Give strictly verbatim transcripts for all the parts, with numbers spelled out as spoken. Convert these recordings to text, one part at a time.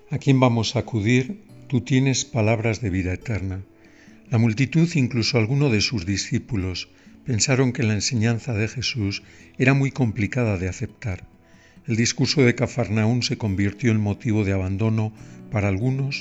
¿A quién vamos a acudir? Tú tienes palabras de vida eterna. La multitud, incluso algunos de sus discípulos, pensaron que la enseñanza de Jesús era muy complicada de aceptar. El discurso de Cafarnaún se convirtió en motivo de abandono para algunos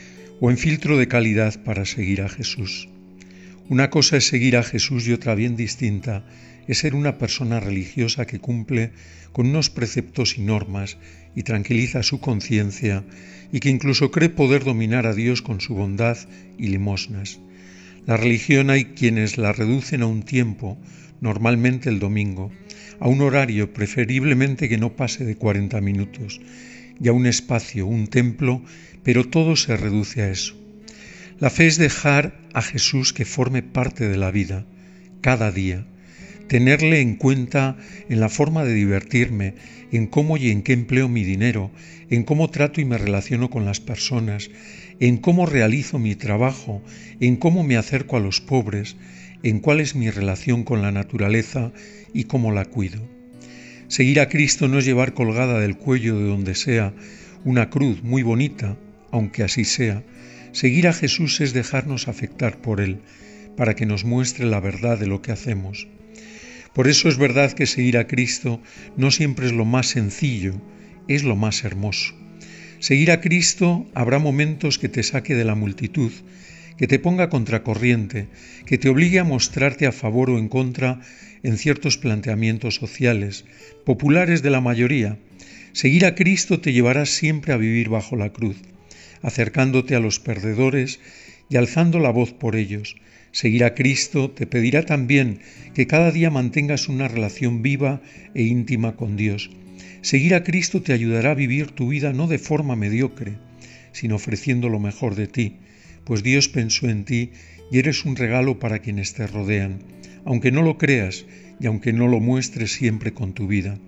o en filtro de calidad para seguir a Jesús. Una cosa es seguir a Jesús y otra bien distinta es ser una persona religiosa que cumple con unos preceptos y normas y tranquiliza su conciencia y que incluso cree poder dominar a Dios con su bondad y limosnas. La religión hay quienes la reducen a un tiempo, normalmente el domingo, a un horario preferiblemente que no pase de cuarenta minutos, y a un espacio, un templo, pero todo se reduce a eso. La fe es dejar a Jesús que forme parte de la vida, cada día, tenerle en cuenta en la forma de divertirme, en cómo y en qué empleo mi dinero, en cómo trato y me relaciono con las personas, en cómo realizo mi trabajo, en cómo me acerco a los pobres, en cuál es mi relación con la naturaleza y cómo la cuido. Seguir a Cristo no es llevar colgada del cuello de donde sea una cruz muy bonita, aunque así sea. Seguir a Jesús es dejarnos afectar por Él, para que nos muestre la verdad de lo que hacemos. Por eso es verdad que seguir a Cristo no siempre es lo más sencillo, es lo más hermoso. Seguir a Cristo habrá momentos que te saque de la multitud, que te ponga contracorriente, que te obligue a mostrarte a favor o en contra en ciertos planteamientos sociales, populares de la mayoría. Seguir a Cristo te llevará siempre a vivir bajo la cruz, acercándote a los perdedores y alzando la voz por ellos. Seguir a Cristo te pedirá también que cada día mantengas una relación viva e íntima con Dios. Seguir a Cristo te ayudará a vivir tu vida no de forma mediocre, sino ofreciendo lo mejor de ti, pues Dios pensó en ti y eres un regalo para quienes te rodean, aunque no lo creas y aunque no lo muestres siempre con tu vida.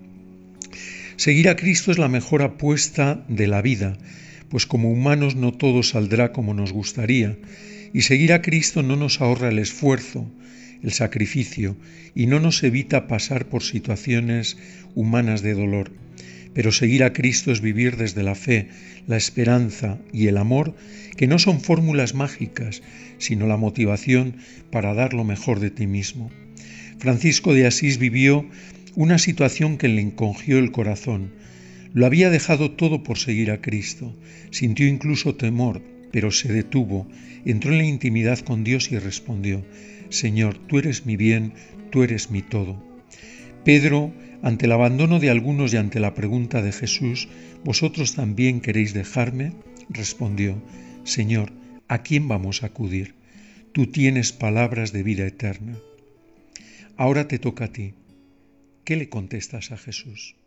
Seguir a Cristo es la mejor apuesta de la vida, pues como humanos no todo saldrá como nos gustaría, y seguir a Cristo no nos ahorra el esfuerzo, el sacrificio, y no nos evita pasar por situaciones humanas de dolor. Pero seguir a Cristo es vivir desde la fe, la esperanza y el amor, que no son fórmulas mágicas, sino la motivación para dar lo mejor de ti mismo. Francisco de Asís vivió una situación que le encogió el corazón. Lo había dejado todo por seguir a Cristo. Sintió incluso temor, pero se detuvo, entró en la intimidad con Dios y respondió: Señor, tú eres mi bien, tú eres mi todo. Pedro, ante el abandono de algunos y ante la pregunta de Jesús, ¿vosotros también queréis dejarme?, respondió: Señor, ¿a quién vamos a acudir? Tú tienes palabras de vida eterna. Ahora te toca a ti. ¿Qué le contestas a Jesús?